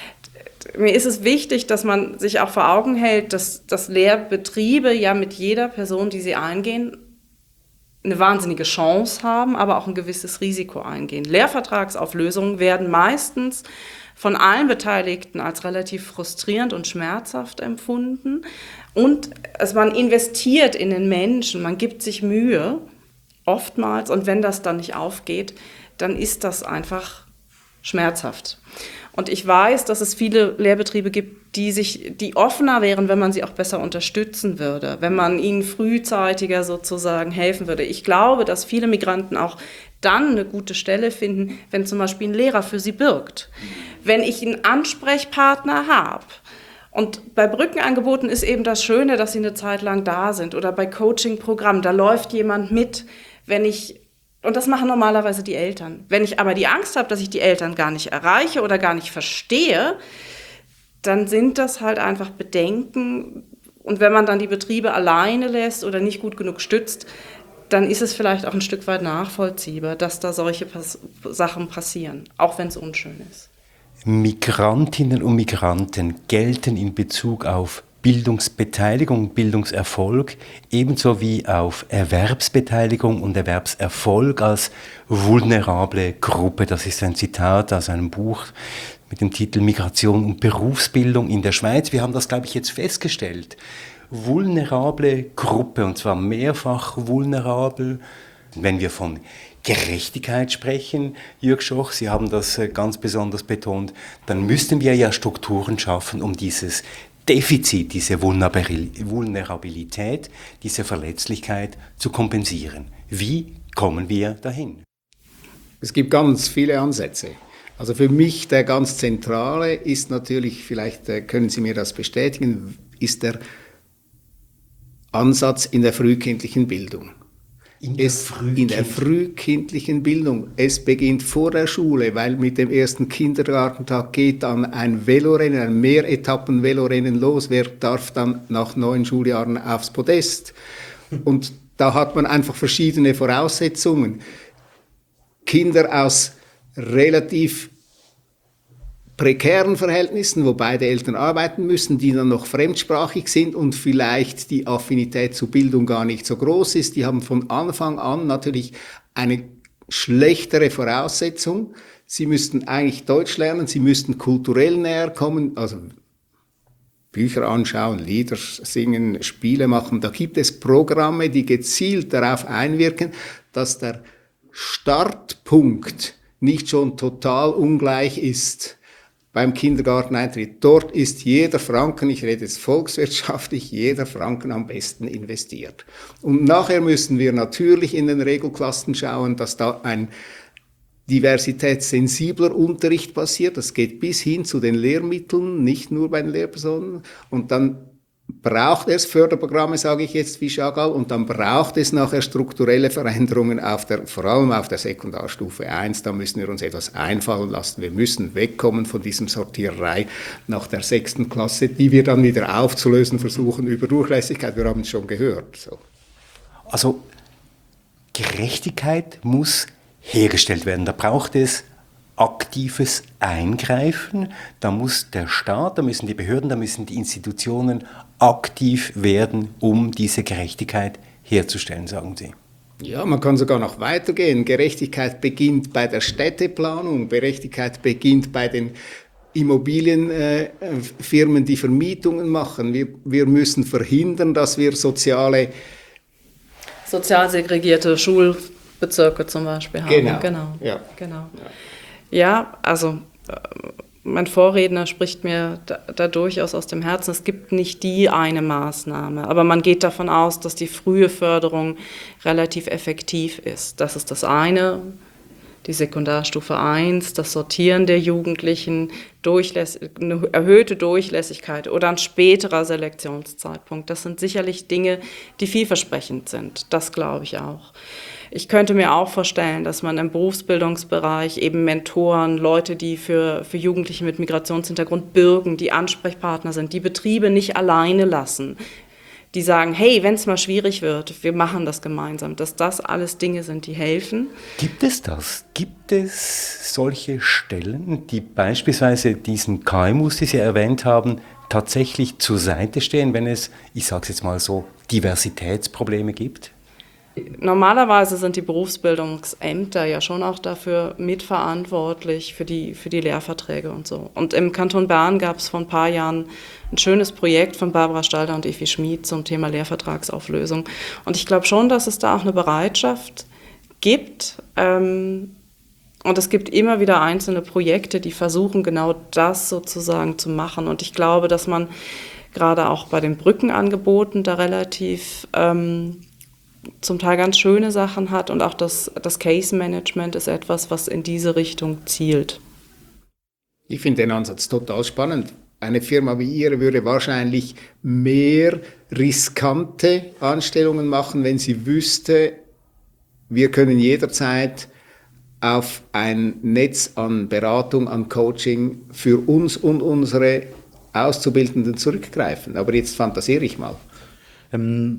Mir ist es wichtig, dass man sich auch vor Augen hält, dass, dass Lehrbetriebe ja mit jeder Person, die sie eingehen, eine wahnsinnige Chance haben, aber auch ein gewisses Risiko eingehen. Lehrvertragsauflösungen werden meistens von allen Beteiligten als relativ frustrierend und schmerzhaft empfunden. Und also man investiert in den Menschen, man gibt sich Mühe, oftmals. Und wenn das dann nicht aufgeht, dann ist das einfach schmerzhaft. Und ich weiß, dass es viele Lehrbetriebe gibt, die sich, die offener wären, wenn man sie auch besser unterstützen würde, wenn man ihnen frühzeitiger sozusagen helfen würde. Ich glaube, dass viele Migranten auch dann eine gute Stelle finden, wenn zum Beispiel ein Lehrer für sie birgt. Wenn ich einen Ansprechpartner habe. Und bei Brückenangeboten ist eben das Schöne, dass sie eine Zeit lang da sind. Oder bei Coaching-Programmen, da läuft jemand mit. Wenn ich, und das machen normalerweise die Eltern. Wenn ich aber die Angst habe, dass ich die Eltern gar nicht erreiche oder gar nicht verstehe, dann sind das halt einfach Bedenken. Und wenn man dann die Betriebe alleine lässt oder nicht gut genug stützt, dann ist es vielleicht auch ein Stück weit nachvollziehbar, dass da solche Pas- Sachen passieren, auch wenn es unschön ist. Migrantinnen und Migranten gelten in Bezug auf Bildungsbeteiligung, Bildungserfolg, ebenso wie auf Erwerbsbeteiligung und Erwerbserfolg als vulnerable Gruppe. Das ist ein Zitat aus einem Buch mit dem Titel Migration und Berufsbildung in der Schweiz. Wir haben das, glaube ich, jetzt festgestellt. Vulnerable Gruppe, und zwar mehrfach vulnerabel. Wenn wir von Gerechtigkeit sprechen, Jürg Schoch, Sie haben das ganz besonders betont, dann müssten wir ja Strukturen schaffen, um dieses Defizit, diese Vulnerabilität, diese Verletzlichkeit zu kompensieren. Wie kommen wir dahin? Es gibt ganz viele Ansätze. Also für mich der ganz zentrale ist natürlich, vielleicht können Sie mir das bestätigen, ist der Ansatz in der frühkindlichen Bildung. In der, es, in der frühkindlichen Bildung. Es beginnt vor der Schule, weil mit dem ersten Kindergartentag geht dann ein Velorennen, ein Mehretappen-Velorennen los. Wer darf dann nach neun Schuljahren aufs Podest? Und da hat man einfach verschiedene Voraussetzungen. Kinder aus relativ prekären Verhältnissen, wo beide Eltern arbeiten müssen, die dann noch fremdsprachig sind und vielleicht die Affinität zur Bildung gar nicht so groß ist, die haben von Anfang an natürlich eine schlechtere Voraussetzung. Sie müssten eigentlich Deutsch lernen, sie müssten kulturell näher kommen, also Bücher anschauen, Lieder singen, Spiele machen. Da gibt es Programme, die gezielt darauf einwirken, dass der Startpunkt nicht schon total ungleich ist. Beim Kindergarteneintritt, dort ist jeder Franken, ich rede jetzt volkswirtschaftlich, jeder Franken am besten investiert. Und nachher müssen wir natürlich in den Regelklassen schauen, dass da ein diversitätssensibler Unterricht passiert. Das geht bis hin zu den Lehrmitteln, nicht nur bei den Lehrpersonen. Und dann braucht es Förderprogramme, sage ich jetzt wie Chagall, und dann braucht es nachher strukturelle Veränderungen, auf der, vor allem auf der Sekundarstufe eins. Da müssen wir uns etwas einfallen lassen. Wir müssen wegkommen von diesem Sortiererei nach der sechsten Klasse, die wir dann wieder aufzulösen versuchen über Durchlässigkeit. Wir haben es schon gehört. So. Also Gerechtigkeit muss hergestellt werden. Da braucht es aktives Eingreifen. Da muss der Staat, da müssen die Behörden, da müssen die Institutionen aktiv werden, um diese Gerechtigkeit herzustellen, sagen Sie. Ja, man kann sogar noch weitergehen. Gerechtigkeit beginnt bei der Städteplanung, Gerechtigkeit beginnt bei den Immobilienfirmen, äh, die Vermietungen machen. Wir, wir müssen verhindern, dass wir soziale... Sozial segregierte Schulbezirke zum Beispiel haben. Genau, genau. Ja. genau. Ja, also mein Vorredner spricht mir da, da durchaus aus dem Herzen. Es gibt nicht die eine Maßnahme, aber man geht davon aus, dass die frühe Förderung relativ effektiv ist. Das ist das eine, die Sekundarstufe eins, das Sortieren der Jugendlichen, Durchläss- eine erhöhte Durchlässigkeit oder ein späterer Selektionszeitpunkt. Das sind sicherlich Dinge, die vielversprechend sind. Das glaube ich auch. Ich könnte mir auch vorstellen, dass man im Berufsbildungsbereich eben Mentoren, Leute, die für, für Jugendliche mit Migrationshintergrund bürgen, die Ansprechpartner sind, die Betriebe nicht alleine lassen, die sagen, hey, wenn es mal schwierig wird, wir machen das gemeinsam, dass das alles Dinge sind, die helfen. Gibt es das? Gibt es solche Stellen, die beispielsweise diesen K M Us, die Sie erwähnt haben, tatsächlich zur Seite stehen, wenn es, ich sage es jetzt mal so, Diversitätsprobleme gibt? Normalerweise sind die Berufsbildungsämter ja schon auch dafür mitverantwortlich, für die, für die Lehrverträge und so. Und im Kanton Bern gab es vor ein paar Jahren ein schönes Projekt von Barbara Stalder und Effi Schmid zum Thema Lehrvertragsauflösung. Und ich glaube schon, dass es da auch eine Bereitschaft gibt. Ähm, und es gibt immer wieder einzelne Projekte, die versuchen, genau das sozusagen zu machen. Und ich glaube, dass man gerade auch bei den Brückenangeboten da relativ... Ähm, zum Teil ganz schöne Sachen hat und auch das, das Case-Management ist etwas, was in diese Richtung zielt. Ich finde den Ansatz total spannend. Eine Firma wie Ihre würde wahrscheinlich mehr riskante Anstellungen machen, wenn sie wüsste, wir können jederzeit auf ein Netz an Beratung, an Coaching für uns und unsere Auszubildenden zurückgreifen. Aber jetzt fantasiere ich mal. Ähm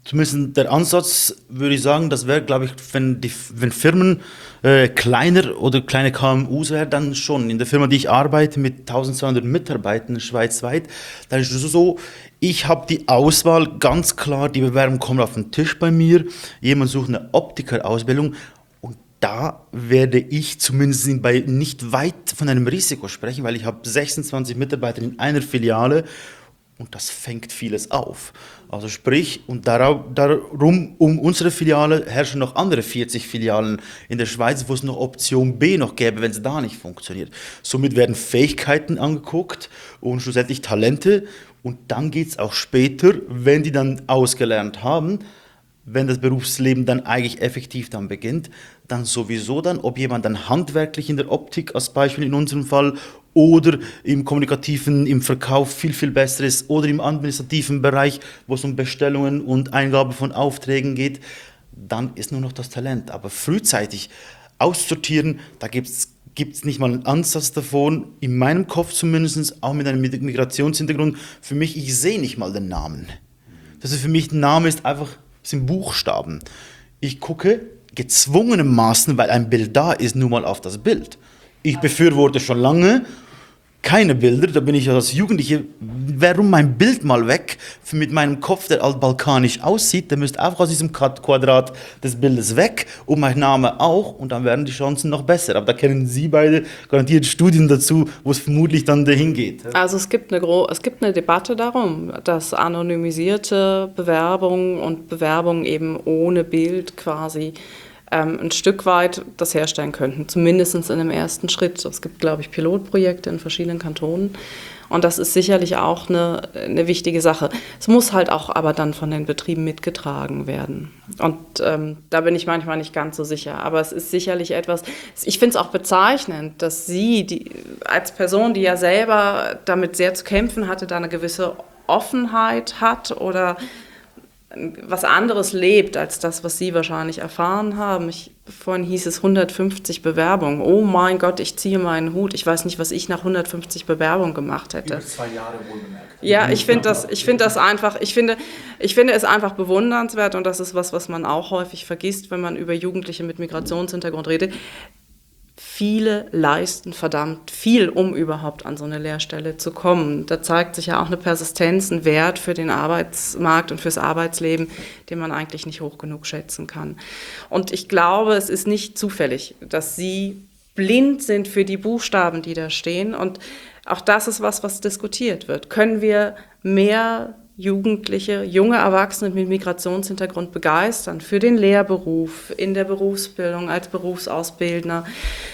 Zumindest der Ansatz, würde ich sagen, das wäre, glaube ich, wenn, die, wenn Firmen äh, kleiner oder kleine K M Us wären, dann schon. In der Firma, die ich arbeite, mit eintausendzweihundert Mitarbeitern schweizweit, da ist es so, ich habe die Auswahl ganz klar, die Bewerbung kommt auf den Tisch bei mir, jemand sucht eine Optikerausbildung und da werde ich zumindest bei nicht weit von einem Risiko sprechen, weil ich habe sechsundzwanzig Mitarbeiter in einer Filiale und das fängt vieles auf. Also sprich, und darauf, darum, um unsere Filiale herrschen noch andere vierzig Filialen in der Schweiz, wo es noch Option B noch gäbe, wenn es da nicht funktioniert. Somit werden Fähigkeiten angeguckt und schlussendlich Talente. Und dann geht es auch später, wenn die dann ausgelernt haben, wenn das Berufsleben dann eigentlich effektiv dann beginnt, dann sowieso dann, ob jemand dann handwerklich in der Optik als Beispiel in unserem Fall oder im kommunikativen, im Verkauf viel, viel besser ist oder im administrativen Bereich, wo es um Bestellungen und Eingabe von Aufträgen geht, dann ist nur noch das Talent. Aber frühzeitig aussortieren, da gibt es gibt es nicht mal einen Ansatz davon, in meinem Kopf zumindest, auch mit einem Migrationshintergrund. Für mich, ich sehe nicht mal den Namen. Das ist für mich, ein Name ist einfach, sind Buchstaben. Ich gucke gezwungenermaßen, weil ein Bild da ist, nur mal auf das Bild. Ich befürworte schon lange keine Bilder, da bin ich als Jugendliche, warum mein Bild mal weg, mit meinem Kopf, der altbalkanisch aussieht, der müsste einfach aus diesem Quadrat des Bildes weg und mein Name auch und dann werden die Chancen noch besser. Aber da kennen Sie beide garantiert Studien dazu, wo es vermutlich dann dahin geht. Also es gibt eine, Gro- es gibt eine Debatte darum, dass anonymisierte Bewerbungen und Bewerbungen eben ohne Bild quasi ein Stück weit das herstellen könnten, zumindest in einem ersten Schritt. Es gibt, glaube ich, Pilotprojekte in verschiedenen Kantonen und das ist sicherlich auch eine, eine wichtige Sache. Es muss halt auch aber dann von den Betrieben mitgetragen werden und ähm, da bin ich manchmal nicht ganz so sicher, aber es ist sicherlich etwas, ich finde es auch bezeichnend, dass Sie die, als Person, die ja selber damit sehr zu kämpfen hatte, da eine gewisse Offenheit hat oder was anderes lebt als das, was Sie wahrscheinlich erfahren haben. Ich, vorhin hieß es hundertfünfzig Bewerbungen. Oh mein Gott, ich ziehe meinen Hut. Ich weiß nicht, was ich nach hundertfünfzig Bewerbungen gemacht hätte. Über zwei Jahre wohlbemerkt. Ja, ich finde das, ich finde das einfach, ich finde, ich finde es einfach bewundernswert und das ist was, was man auch häufig vergisst, wenn man über Jugendliche mit Migrationshintergrund redet. Viele leisten verdammt viel, um überhaupt an so eine Lehrstelle zu kommen. Da zeigt sich ja auch eine Persistenz, ein Wert für den Arbeitsmarkt und fürs Arbeitsleben, den man eigentlich nicht hoch genug schätzen kann. Und ich glaube, es ist nicht zufällig, dass Sie blind sind für die Buchstaben, die da stehen. Und auch das ist was, was diskutiert wird. Können wir mehr Jugendliche, junge Erwachsene mit Migrationshintergrund begeistern für den Lehrberuf, in der Berufsbildung, als Berufsausbildner?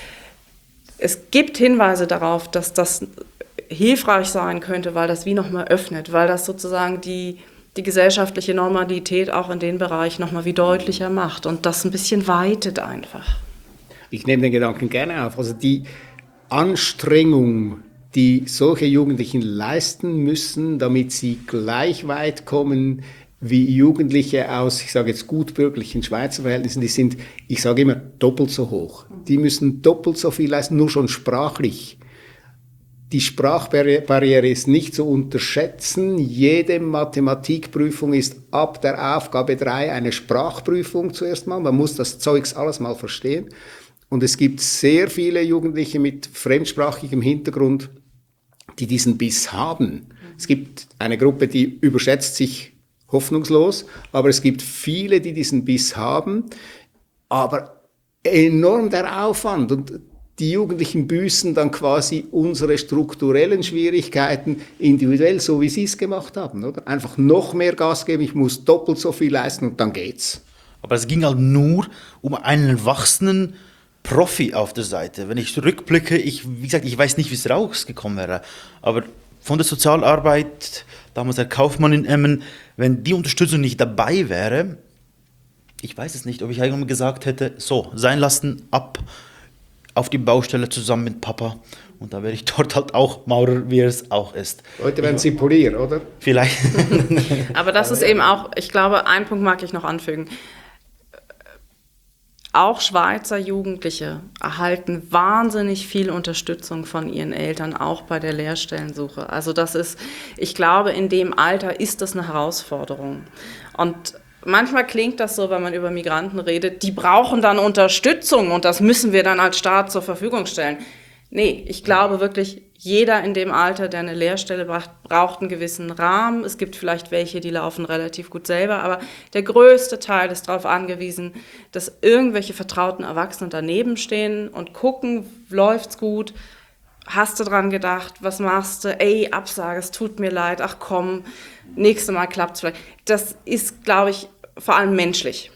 Es gibt Hinweise darauf, dass das hilfreich sein könnte, weil das wie nochmal öffnet, weil das sozusagen die, die gesellschaftliche Normalität auch in den Bereich nochmal wie deutlicher macht und das ein bisschen weitet einfach. Ich nehme den Gedanken gerne auf. Also die Anstrengung, die solche Jugendlichen leisten müssen, damit sie gleich weit kommen wie Jugendliche aus, ich sage jetzt gutbürgerlichen Schweizer Verhältnissen, die sind, ich sage immer, doppelt so hoch. Die müssen doppelt so viel leisten, nur schon sprachlich. Die Sprachbarriere ist nicht zu unterschätzen. Jede Mathematikprüfung ist ab der Aufgabe drei eine Sprachprüfung zuerst mal. Man muss das Zeugs alles mal verstehen. Und es gibt sehr viele Jugendliche mit fremdsprachigem Hintergrund, die diesen Biss haben. Es gibt eine Gruppe, die überschätzt sich hoffnungslos, aber es gibt viele, die diesen Biss haben. Aber enorm der Aufwand und die Jugendlichen büßen dann quasi unsere strukturellen Schwierigkeiten individuell, so wie sie es gemacht haben, oder? Einfach noch mehr Gas geben, ich muss doppelt so viel leisten und dann geht's. Aber es ging halt nur um einen erwachsenen Profi auf der Seite. Wenn ich zurückblicke, ich, wie gesagt, ich weiß nicht, wie es rausgekommen wäre, aber von der Sozialarbeit, damals der Kaufmann in Emmen, wenn die Unterstützung nicht dabei wäre, ich weiß es nicht, ob ich irgendwann gesagt hätte, so, sein lassen, ab auf die Baustelle zusammen mit Papa. Und da wäre ich dort halt auch Maurer, wie er es auch ist. Heute werden Sie Polier, oder? Vielleicht. Aber das ist eben auch, ich glaube, einen Punkt mag ich noch anfügen. Auch Schweizer Jugendliche erhalten wahnsinnig viel Unterstützung von ihren Eltern, auch bei der Lehrstellensuche. Also das ist, ich glaube, in dem Alter ist das eine Herausforderung. Und manchmal klingt das so, wenn man über Migranten redet, die brauchen dann Unterstützung und das müssen wir dann als Staat zur Verfügung stellen. Nee, ich glaube wirklich, jeder in dem Alter, der eine Lehrstelle braucht, braucht einen gewissen Rahmen. Es gibt vielleicht welche, die laufen relativ gut selber, aber der größte Teil ist darauf angewiesen, dass irgendwelche vertrauten Erwachsenen daneben stehen und gucken, läuft's gut, hast du dran gedacht, was machst du, ey, Absage, es tut mir leid, ach komm, nächstes Mal klappt's vielleicht. Das ist, glaube ich, vor allem menschlich.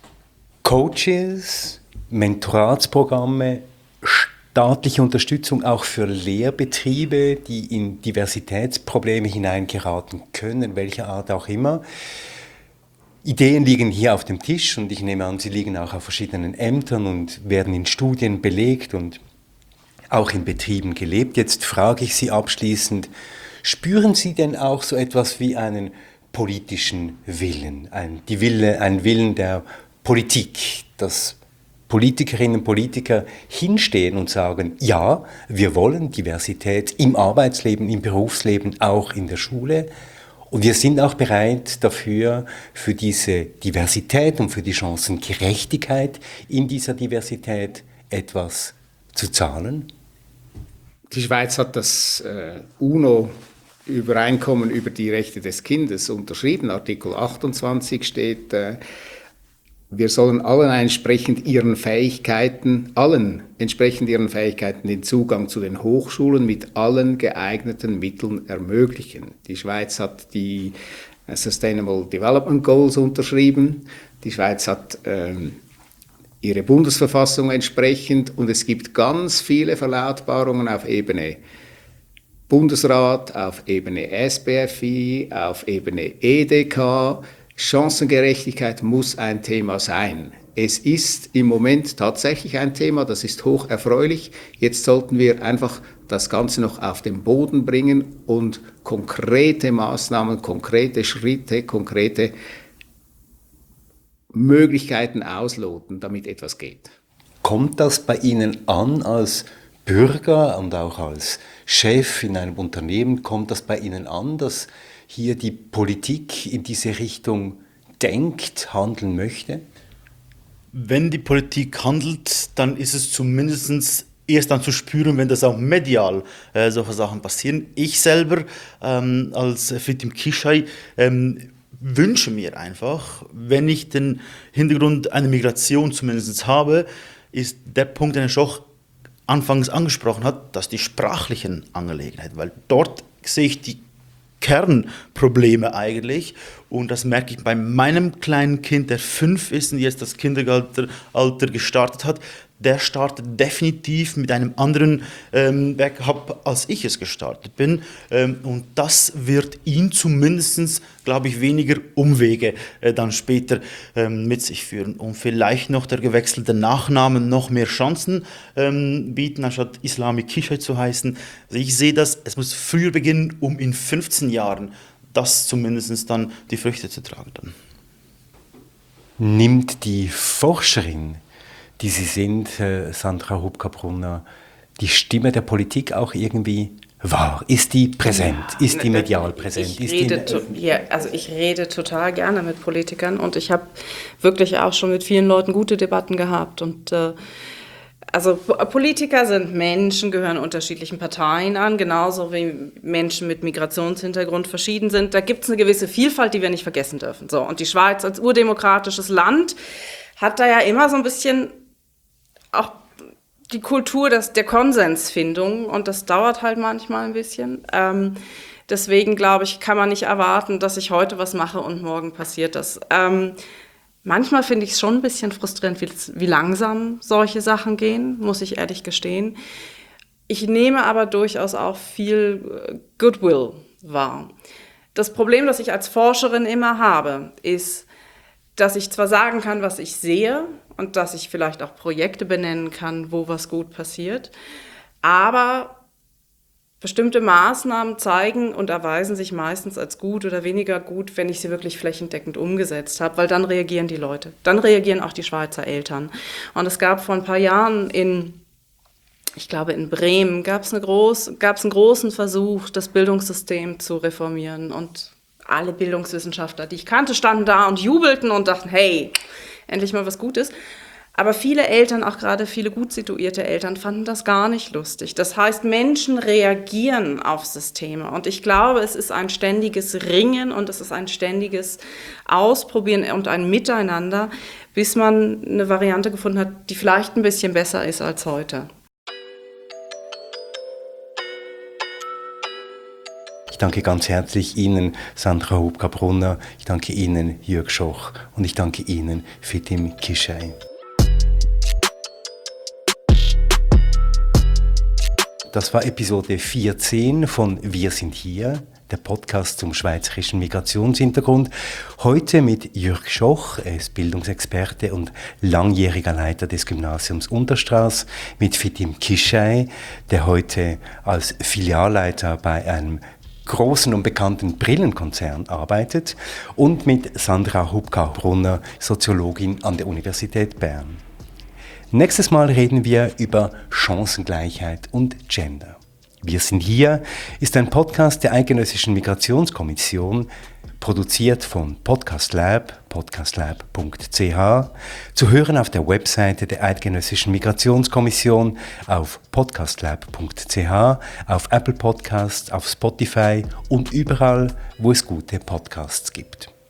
Coaches, Mentoratsprogramme, staatliche Unterstützung auch für Lehrbetriebe, die in Diversitätsprobleme hineingeraten können, welcher Art auch immer. Ideen liegen hier auf dem Tisch und ich nehme an, sie liegen auch auf verschiedenen Ämtern und werden in Studien belegt und auch in Betrieben gelebt. Jetzt frage ich Sie abschließend, spüren Sie denn auch so etwas wie einen politischen Willen, ein, die Wille, ein Willen der Politik, dass Politikerinnen und Politiker hinstehen und sagen, ja, wir wollen Diversität im Arbeitsleben, im Berufsleben, auch in der Schule. Und wir sind auch bereit dafür, für diese Diversität und für die Chancengerechtigkeit in dieser Diversität etwas zu zahlen? Die Schweiz hat das äh, UNO-Übereinkommen über die Rechte des Kindes unterschrieben. Artikel achtundzwanzig steht, äh, wir sollen allen entsprechend ihren Fähigkeiten, allen entsprechend ihren Fähigkeiten den Zugang zu den Hochschulen mit allen geeigneten Mitteln ermöglichen. Die Schweiz hat die Sustainable Development Goals unterschrieben. Die Schweiz hat ähm, ihre Bundesverfassung entsprechend und es gibt ganz viele Verlautbarungen auf Ebene Bundesrat, auf Ebene S B F I, auf Ebene E D K. Chancengerechtigkeit muss ein Thema sein. Es ist im Moment tatsächlich ein Thema, das ist hoch erfreulich. Jetzt sollten wir einfach das Ganze noch auf den Boden bringen und konkrete Maßnahmen, konkrete Schritte, konkrete Möglichkeiten ausloten, damit etwas geht. Kommt das bei Ihnen an als Bürger und auch als Chef in einem Unternehmen? Kommt das bei Ihnen an, dass hier die Politik in diese Richtung denkt, handeln möchte? Wenn die Politik handelt, dann ist es zumindest erst dann zu spüren, wenn das auch medial äh, solche Sachen passieren. Ich selber ähm, als Fitim Kishai ähm, wünsche mir einfach, wenn ich den Hintergrund einer Migration zumindest habe, ist der Punkt, den ich auch anfangs angesprochen habe, dass die sprachlichen Angelegenheiten, weil dort sehe ich die Kernprobleme eigentlich und das merke ich bei meinem kleinen Kind, der fünf ist und jetzt das Kindergartenalter gestartet hat, der startet definitiv mit einem anderen ähm, Backup, als ich es gestartet bin. Ähm, und das wird ihn zumindest, glaube ich, weniger Umwege äh, dann später ähm, mit sich führen. Und vielleicht noch der gewechselte Nachname noch mehr Chancen ähm, bieten, anstatt Islami Kishai zu heißen. Also ich sehe das, es muss früher beginnen, um in fünfzehn Jahren das zumindest dann die Früchte zu tragen. Dann. Nimmt die Forscherin, die Sie sind, Sandra Hubka-Brunner, die Stimme der Politik auch irgendwie wahr? Ist die präsent? Ja, ist die medial präsent? Ich, ist rede, die to- ja, also ich rede total gerne mit Politikern und ich habe wirklich auch schon mit vielen Leuten gute Debatten gehabt. Und äh, also Politiker sind Menschen, gehören unterschiedlichen Parteien an, genauso wie Menschen mit Migrationshintergrund verschieden sind. Da gibt es eine gewisse Vielfalt, die wir nicht vergessen dürfen. So, und die Schweiz als urdemokratisches Land hat da ja immer so ein bisschen auch die Kultur des, der Konsensfindung und das dauert halt manchmal ein bisschen. Ähm, deswegen, glaube ich, kann man nicht erwarten, dass ich heute was mache und morgen passiert das. Ähm, manchmal finde ich es schon ein bisschen frustrierend, wie, wie langsam solche Sachen gehen, muss ich ehrlich gestehen. Ich nehme aber durchaus auch viel Goodwill wahr. Das Problem, das ich als Forscherin immer habe, ist, dass ich zwar sagen kann, was ich sehe und dass ich vielleicht auch Projekte benennen kann, wo was gut passiert, aber bestimmte Maßnahmen zeigen und erweisen sich meistens als gut oder weniger gut, wenn ich sie wirklich flächendeckend umgesetzt habe, weil dann reagieren die Leute, dann reagieren auch die Schweizer Eltern. Und es gab vor ein paar Jahren in, ich glaube in Bremen, gab es eine groß, gab es einen großen Versuch, das Bildungssystem zu reformieren und alle Bildungswissenschaftler, die ich kannte, standen da und jubelten und dachten, hey, endlich mal was Gutes. Aber viele Eltern, auch gerade viele gut situierte Eltern, fanden das gar nicht lustig. Das heißt, Menschen reagieren auf Systeme. Und ich glaube, es ist ein ständiges Ringen und es ist ein ständiges Ausprobieren und ein Miteinander, bis man eine Variante gefunden hat, die vielleicht ein bisschen besser ist als heute. Ich danke ganz herzlich Ihnen, Sandra Hubka-Brunner, ich danke Ihnen, Jörg Schoch und ich danke Ihnen, Fitim Kishai. Das war Episode vierzehn von Wir sind hier, der Podcast zum schweizerischen Migrationshintergrund. Heute mit Jörg Schoch, er ist Bildungsexperte und langjähriger Leiter des Gymnasiums Unterstraß, mit Fitim Kishai, der heute als Filialleiter bei einem großen und bekannten Brillenkonzern arbeitet, und mit Sandra Hubka-Brunner, Soziologin an der Universität Bern. Nächstes Mal reden wir über Chancengleichheit und Gender. Wir sind hier ist ein Podcast der Eidgenössischen Migrationskommission, produziert von Podcast Lab, podcastlab punkt c h, zu hören auf der Webseite der Eidgenössischen Migrationskommission, auf podcastlab punkt c h, auf Apple Podcasts, auf Spotify und überall, wo es gute Podcasts gibt.